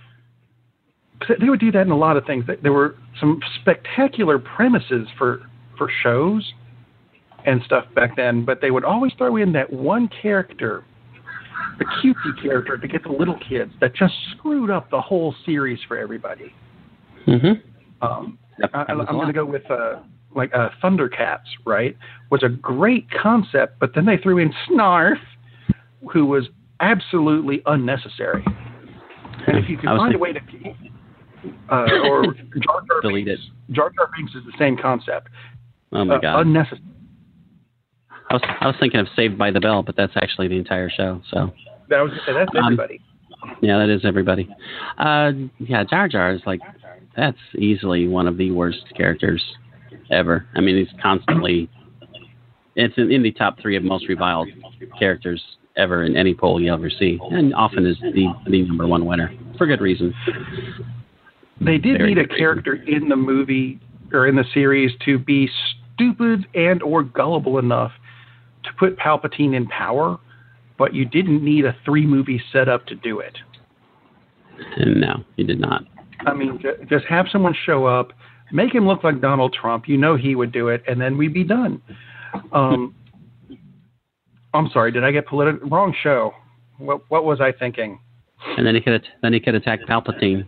They would do that in a lot of things. There were some spectacular premises for shows and stuff back then, but they would always throw in that one character, the cutesy character, to get the little kids that just screwed up the whole series for everybody. Mm-hmm. I'm going to go with Thundercats, right? Was a great concept, but then they threw in Snarf, who was absolutely unnecessary. And if you could find a way to... or Jar Jar delete Binks. it. Jar Jar Binks is the same concept. Oh my God! Unnecessary. I was thinking of Saved by the Bell, but that's actually the entire show. So that's everybody. Yeah, that is everybody. Jar Jar is that's easily one of the worst characters ever. I mean, he's constantly. It's in the top 3 of most reviled characters ever in any poll you'll ever see, and often is the number 1 winner for good reason. They did need a character in the movie or in the series to be stupid and or gullible enough to put Palpatine in power, but you didn't need a 3-movie setup to do it. No, you did not. I mean, just have someone show up, make him look like Donald Trump. He would do it, and then we'd be done. I'm sorry, did I get political? Wrong show. What was I thinking? And then he could attack Palpatine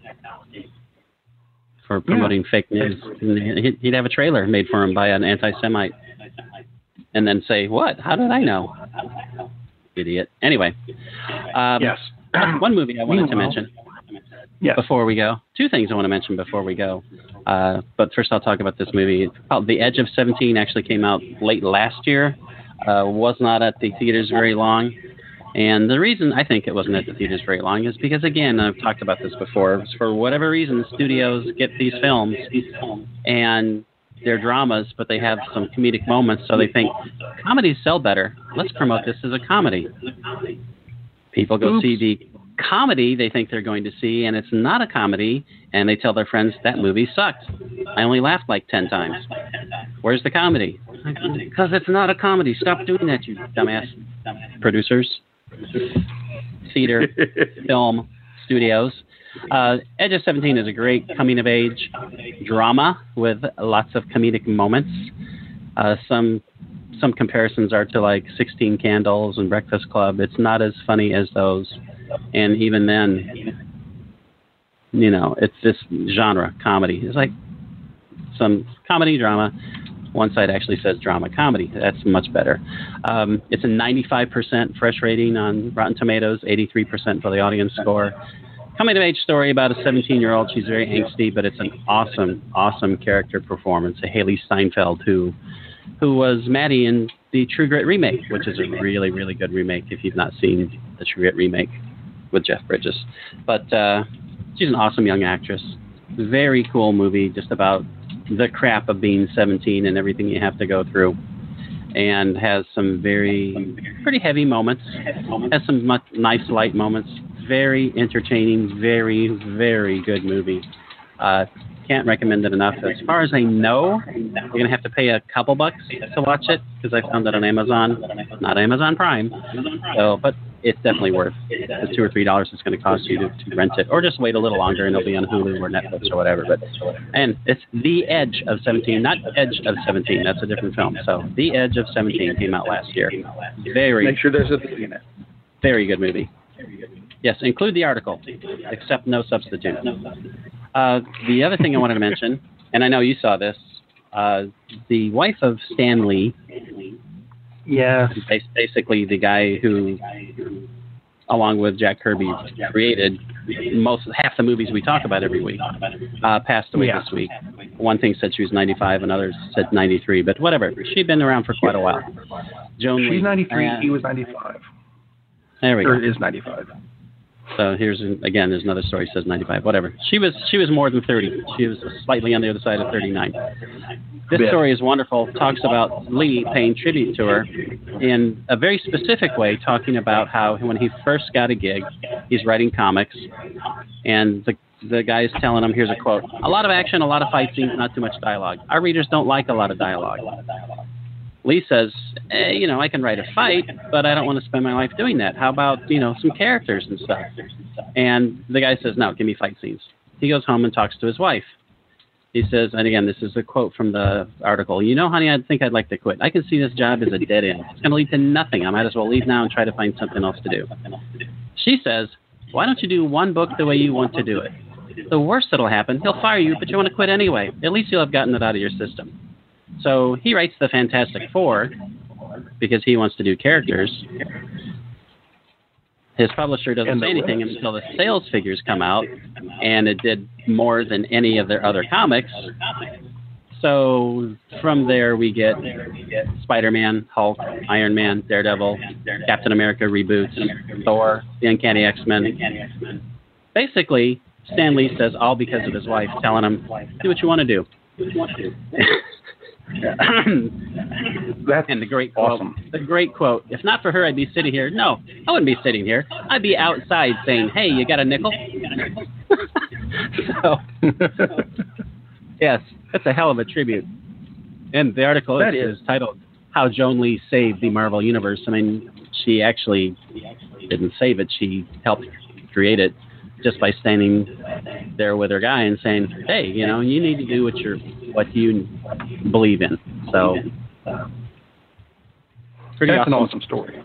for promoting fake news. He'd have a trailer made for him by an anti-Semite, and then say, "What? How did I know?" Idiot. Anyway, yes. One movie I wanted to mention. Yes. Before we go, 2 things I want to mention before we go. But first, I'll talk about this movie. The Edge of 17 actually came out late last year. Was not at the theaters very long. And the reason I think it wasn't at the theaters very long is because, again, I've talked about this before, for whatever reason, the studios get these films and they're dramas, but they have some comedic moments, so they think, comedies sell better. Let's promote this as a comedy. People go see the comedy they think they're going to see, and it's not a comedy, and they tell their friends, that movie sucked. I only laughed 10 times. Where's the comedy? Because it's not a comedy. Stop doing that, you dumbass producers. Theater, film, studios. Edge of 17 is a great coming-of-age drama with lots of comedic moments. Some comparisons are to like 16 Candles and Breakfast Club. It's not as funny as those. And even then, it's this genre, comedy. It's like some comedy, drama. One side actually says drama comedy. That's much better. It's a 95% fresh rating on Rotten Tomatoes, 83% for the audience score. Coming-of-age story about a 17-year-old. She's very angsty, but it's an awesome, awesome character performance. Haley Steinfeld, who was Maddie in the True Grit remake, which is a really, really good remake if you've not seen the True Grit remake with Jeff Bridges. But she's an awesome young actress. Very cool movie, just about the crap of being 17 and everything you have to go through, and has some pretty heavy moments, has some nice light moments, very entertaining, very, very good movie. Can't recommend it enough. As far as I know, you're going to have to pay a couple bucks to watch it, because I found it on Amazon, not Amazon Prime. So, but it's definitely worth the $2 or $3 it's going to cost you to rent it, or just wait a little longer and it'll be on Hulu or Netflix or whatever. And it's The Edge of 17, not Edge of 17. That's a different film. So The Edge of 17 came out last year. Make sure there's a V in it. Very good movie. Yes, include the article, except no substitute. The other thing I wanted to mention, and I know you saw this, the wife of Stan Lee. Yeah. Basically the guy who, along with Jack Kirby, created half the movies we talk about every week, passed away this week. One thing said she was 95, and others said 93, but whatever. She'd been around for quite a while. She's 93, he was 95. There we go. Or is 95. So there's another story says 95, whatever. She was more than 30. She was slightly on the other side of 39. This story is wonderful. Talks about Lee paying tribute to her in a very specific way, talking about how when he first got a gig, he's writing comics, and the guy's telling him, here's a quote, "A lot of action, a lot of fight scenes, not too much dialogue. Our readers don't like a lot of dialogue." Lee says, I can write a fight, but I don't want to spend my life doing that. How about, some characters and stuff? And the guy says, no, give me fight scenes. He goes home and talks to his wife. He says, and again, this is a quote from the article, honey, I think I'd like to quit. I can see this job as a dead end. It's going to lead to nothing. I might as well leave now and try to find something else to do. She says, why don't you do one book the way you want to do it? The worst that'll happen, he'll fire you, but you want to quit anyway. At least you'll have gotten it out of your system. So he writes the Fantastic Four because he wants to do characters. His publisher doesn't say anything until the sales figures come out, and it did more than any of their other comics. So from there we get Spider-Man, Hulk, Iron Man, Daredevil, Captain America reboots, Thor, the Uncanny X-Men. Basically, Stan Lee says all because of his wife telling him, do what you want to do. That's and the great quote, awesome. The great quote. If not for her, I'd be sitting here. No, I wouldn't be sitting here. I'd be outside saying, "Hey, you got a nickel?" So, yes, that's a hell of a tribute. And the article is titled "How Joan Lee Saved the Marvel Universe." I mean, she actually didn't save it; she helped create it just by standing there with her guy and saying, "Hey, you need to do what you believe in." So, that's an awesome story,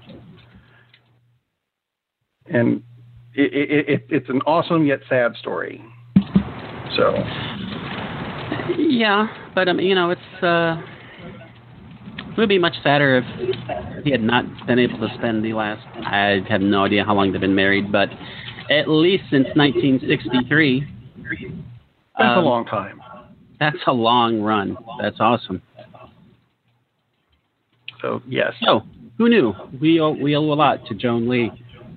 and it's an awesome yet sad story. So, yeah, but it would be much sadder if he had not been able to spend the last. I have no idea how long they've been married, but at least since 1963. That's a long time. That's a long run. That's awesome. So, yes. Oh, who knew? We owe a lot to Joan Lee.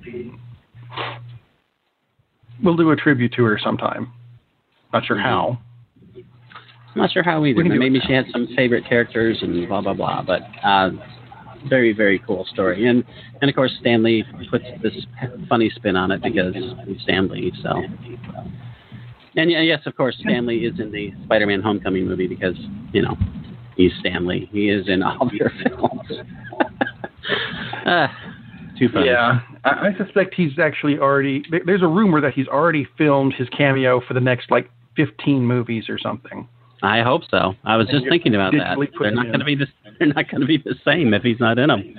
We'll do a tribute to her sometime. Not sure how. I'm not sure how either. Maybe she had some favorite characters and blah, blah, blah. But very, very cool story. And of course, Stan Lee puts this funny spin on it because he's Stan Lee. So. And yes, of course, Stan Lee is in the Spider-Man Homecoming movie because, he's Stan Lee. He is in all of your films. Too funny. Yeah. I suspect he's actually already. There's a rumor that he's already filmed his cameo for the next 15 movies or something. I hope so. I was just thinking about that. They're not going to be the same if he's not in them.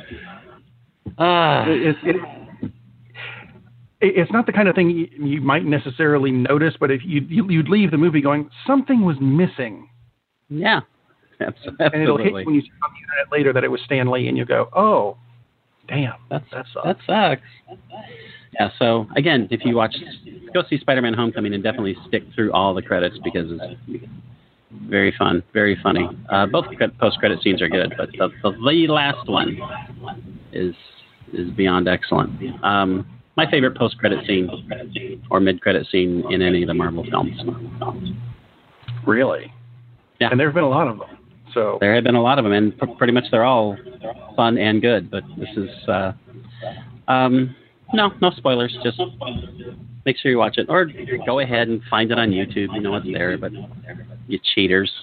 It's not the kind of thing you might necessarily notice, but if you'd leave the movie going, something was missing. Yeah, absolutely. And it'll hit you when you see on the internet later that it was Stan Lee, and you go, oh, damn, that sucks. That sucks. Yeah, so again, if you go see Spider-Man Homecoming and definitely stick through all the credits because it's very fun, very funny. Both post-credit scenes are good, but the last one is beyond excellent. My favorite post-credit scene or mid-credit scene in any of the Marvel films. Really? Yeah. And there have been a lot of them. So there have been a lot of them, and pretty much they're all fun and good. But this is no spoilers. Just make sure you watch it, or go ahead and find it on YouTube. You know it's there, but you cheaters.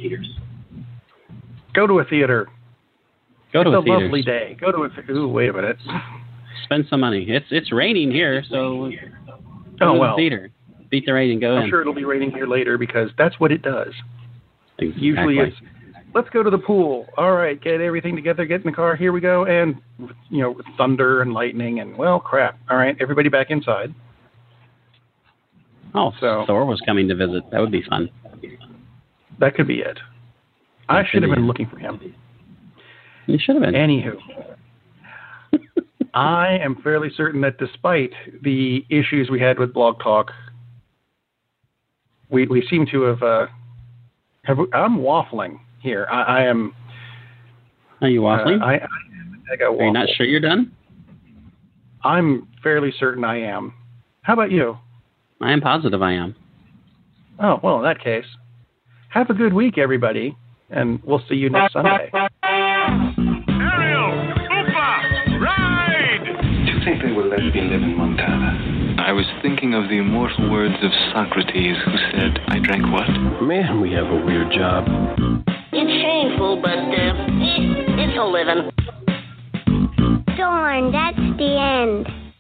Go to a theater. It's a lovely day. Go to a. Ooh, wait a minute. Spend some money. It's raining here, so go to the theater. Beat the rain and go in. I'm sure it'll be raining here later because that's what it does. Exactly. Usually it's, let's go to the pool. All right, get everything together, get in the car, here we go. And, thunder and lightning and, well, crap. All right, everybody back inside. Oh, so Thor was coming to visit. That would be fun. That could be it. I should have been looking for him. You should have been. Anywho. I am fairly certain that despite the issues we had with Blog Talk, we seem to have I'm waffling here. I am. Are you waffling? I got waffle. Are you not sure you're done? I'm fairly certain I am. How about you? I am positive I am. Oh, well, in that case, have a good week, everybody, and we'll see you next Sunday. Do you think they will let me live in Montana? I was thinking of the immortal words of Socrates, who said, I drank what? Man, we have a weird job. It's shameful, but it's a living. Darn, that's the end.